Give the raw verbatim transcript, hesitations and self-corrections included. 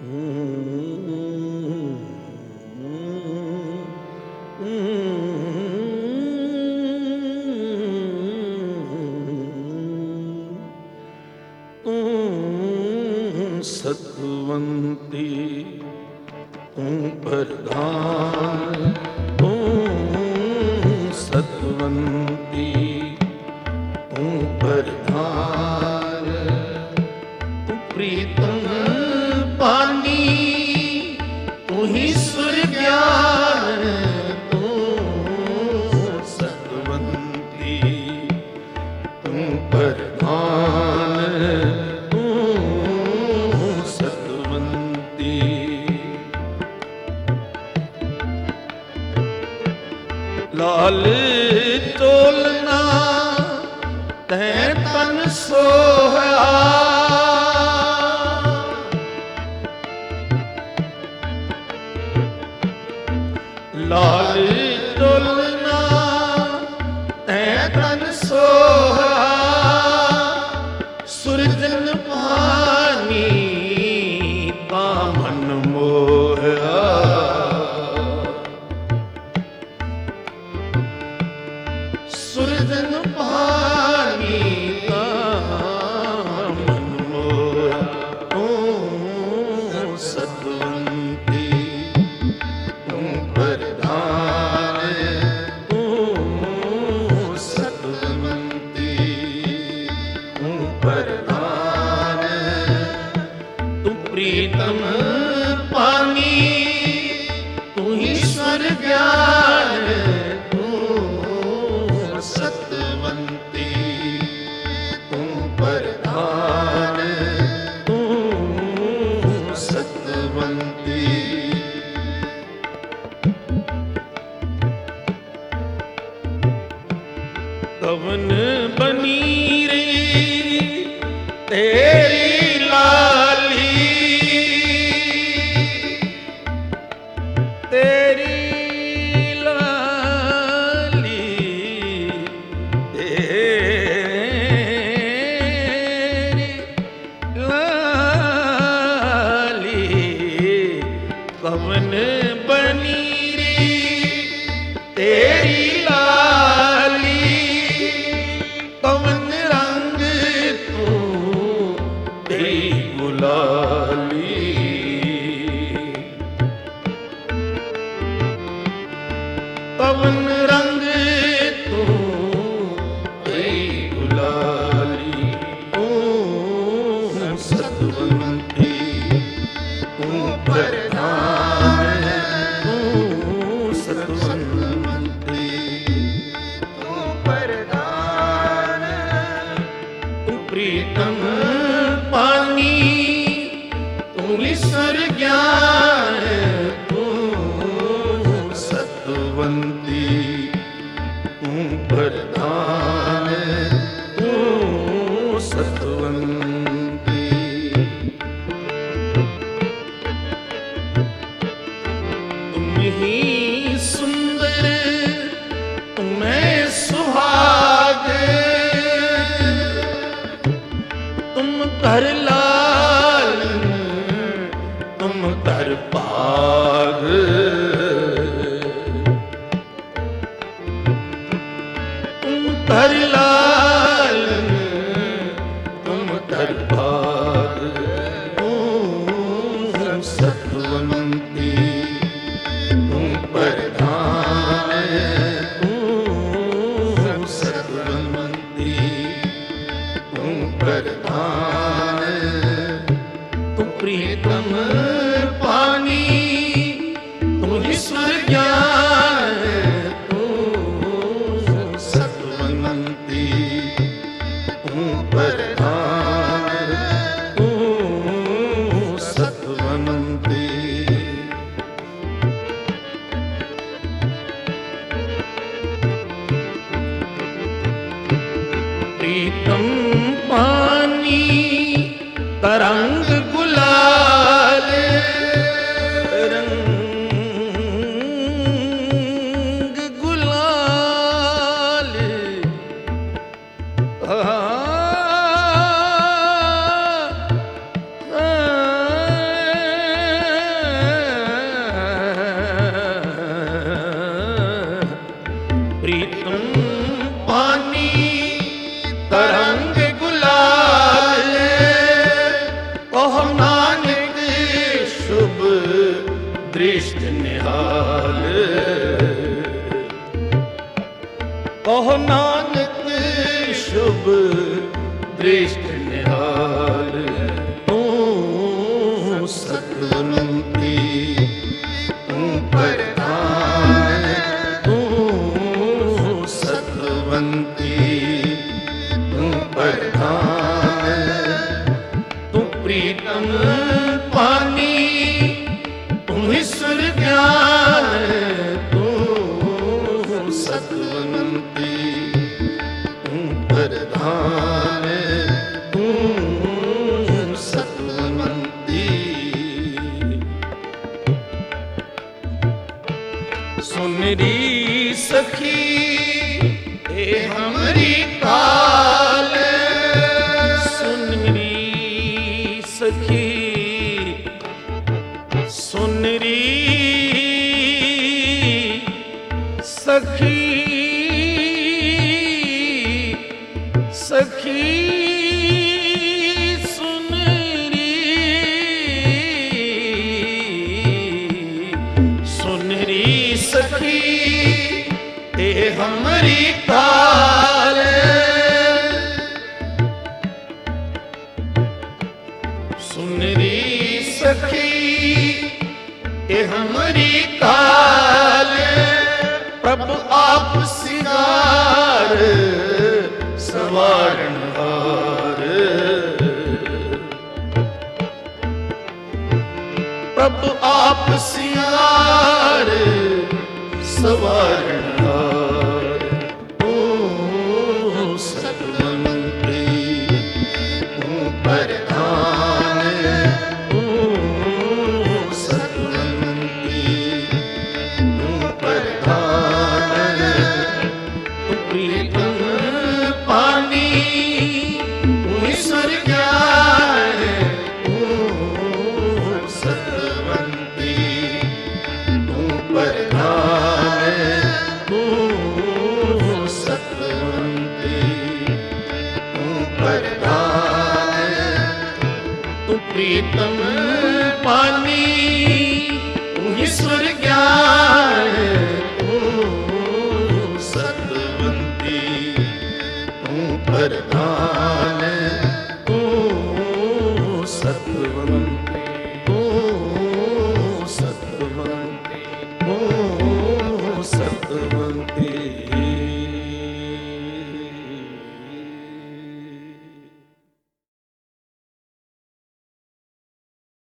सतवंती तू प्रधान, तू सतवंती तू प्रधान, तू प्रीतम पानी, तू ही सुर ज्ञान, तू सतवंती तू प्रधान, लाल तोलना तैं तन सोया, लाल तोलना तैं तन सोया, सुरजन पानी ता मन मोया, सुरजन पानी का मन मोया, तू सतवंती तू प्रधान, तू सतवंती तू प्रधान, तू प्रीतम पानी, तू ही स्वर ज्ञान, सतवंती तू प्रधान, तू सतवंती। कवन बनी रे तेरी लाली, तेरी कवन बनी रे तेरी लाली, कवन रंग तू तेरी गुलाली, कवन रंग तू तेरी गुलाली, तू सतवंती तू प्रधान, तू सतवंती तू प्रधान, तू प्रीतम पानी, तू ईश्वर ज्ञान, तू सतवंती तू प्रधान, तू सतवंती। ही सुंदर तुम्हें सुहाग, तुम कर लाल तुम कर पाग, तुम कर लाल तुम कर पाग, तू सतवंती प्रधान, तू सतवंती तू प्रधान, तू प्रीतम पानी, तू ही स्वर ज्ञान, तू सतवंती तू प्रधान, तू सतवंती। प्रीतम पानी तरंग गुलाल, रंग गुलाल, आ निहाल तू सतवंती तू प्रधान तू सतवंती तू प्रधान तू प्रीतम पानी तू ईश्वर ज्ञान तू सतवंती तू प्रधान तू सतवंती। सुनरी सखी ए हमरी काल सुनरी सखी सुनरी सखी सखी सुनरी सुनरी सखी ए हमरी काल सुनरी सखी ए हमरी काल प्रभु आप सिंगार सवारणहार प्रभु आप सिंगार सवारणहार ओ सतवंती तू प्रधान ओ सतवंती तू प्रधान तू प्रीतम पानी तू ईश्वर ज्ञान तू सतवंती तू प्रधान तू सतवंती तू प्रधान तू प्रीतम पानी तू ईश्वर ज्ञान